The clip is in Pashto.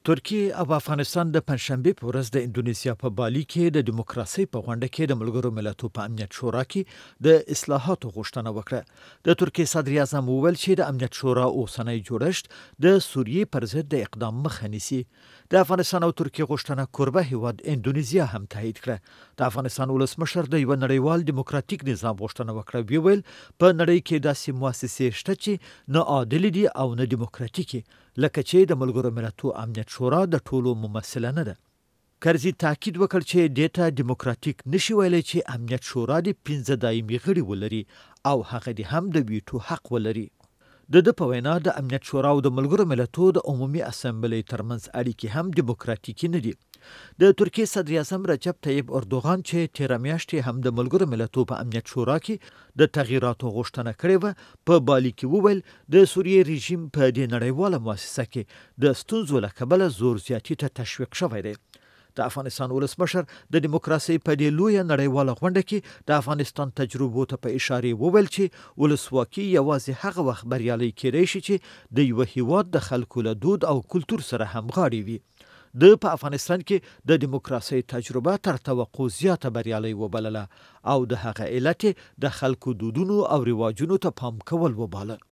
ترکیه او افغانستان د پنځشنبه په ورځ د اندونیزیا په بالي کې د دیموکراسي په غونډه کې د ملګرو ملتونو په امنیت شورا کې د اصلاحاتو غوښتنه وکړه. د ترکیه صدر اعظم وویل چې د امنیت شورا اوسنی جوړښت د سوریې پر ضد د اقدام مخه نیسي. د افغانستان او ترکیه غوښتنه کوربه هیواد اندونیزیا هم تایید کړه. د افغانستان ولسمشر د یو نړیوال دیموکراتیک نظام غوښتنه وکړه. ویل په نړۍ کې داسې مؤسسې شته چې نه عادل دي او نه دیموکراتیکي، لکه چې د ملګرو ملتونو امنیت شورا د ټولو ممثله نه ده. کرزي تاکید وکړ چې دیتا دیموکراتیک نشي ویلای چې امنیت شورا د 15 دایمي غړي ولري او هغه د هم د ویټو حق ولري. د په وینا د امنیت شورا او د ملګرو ملتونو د عمومي اسمبلی ترمنځ اړیکې هم دیموکراتیکي نه دي. د ترکیه صدر اعظم رجب طیب اردوغان چې تیر میاشت هم د ملګرو ملتونو په امنیت شورا کې د تغییراتو غوښتنه کړې و، په بالي کې وویل د سوریې رژیم په دې نړیواله مؤسسه کې د ستونزو له کبله زور زیاتی ته تشویق شوی دی. د افغانستان ولسمشر د دیموکراسي په دې لویه نړیواله غونډه کې د افغانستان تجربو ته په اشاره وویل چې ولسواکي یوازې هغه وخت بریالۍ کېدای شي چې د یو هیواد د خلکو له دود او کلتور سره همغاړې وي. په افغانستان کې د دیموکراسي تجربه تر توقع زیاته بریالۍ وبلله او د هغه علت د خلکو دودونو او رواجونو ته پام کول وباله.